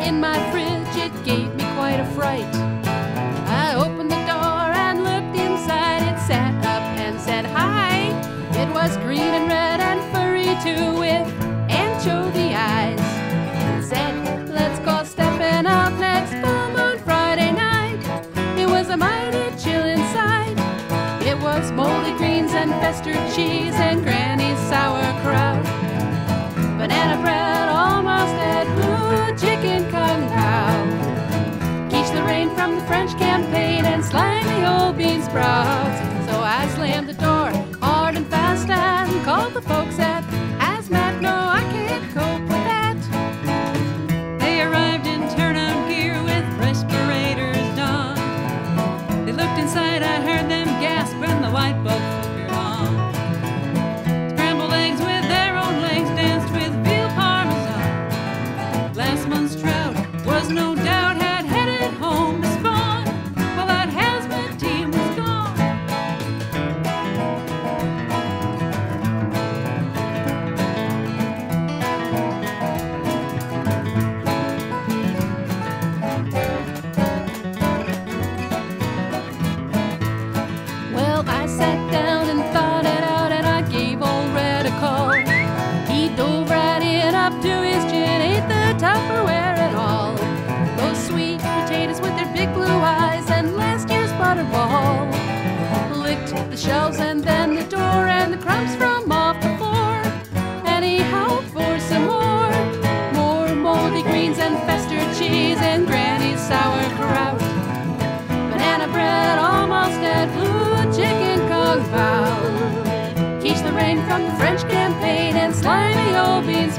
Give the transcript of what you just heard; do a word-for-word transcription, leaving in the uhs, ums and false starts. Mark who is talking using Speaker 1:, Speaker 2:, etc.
Speaker 1: in my fridge, it gave me quite a fright. I opened the door and looked inside. It sat up and said hi. It was green and red and furry too, with anchovy eyes. It said, let's go stepping out next full moon Friday night. It was a mighty chill inside. It was moldy greens and festered cheese and Granny's sauerkraut. Banana bread almost had blue chicken kung pao. Quiche Lorraine from the French campaign and slimy old bean sprouts. So I slammed the door hard and fast and called the folks at Hazmat. No, I can't cope with that.
Speaker 2: They arrived in turnout gear with respirators donned. They looked inside, I heard them gasp when the white bulb flickered on. Scrambled eggs with their own legs danced with veal parmesan. Last month's trout was no doubt had headed home to spawn while that hazmat team was gone.
Speaker 1: Well, I sat down and thought it out, and I gave old Red a call. He dove right in up to his chin, ate the Tupperware at all. Those sweet potatoes with their big blue eyes and last year's butterball. Licked the shelves and then the door and the crumbs from off the floor. And he howled for some more. More moldy greens and festered cheese and Granny's sauerkraut. Banana bread almost had blue chicken kung pao. Quiche Lorraine from the French campaign and slimy old bean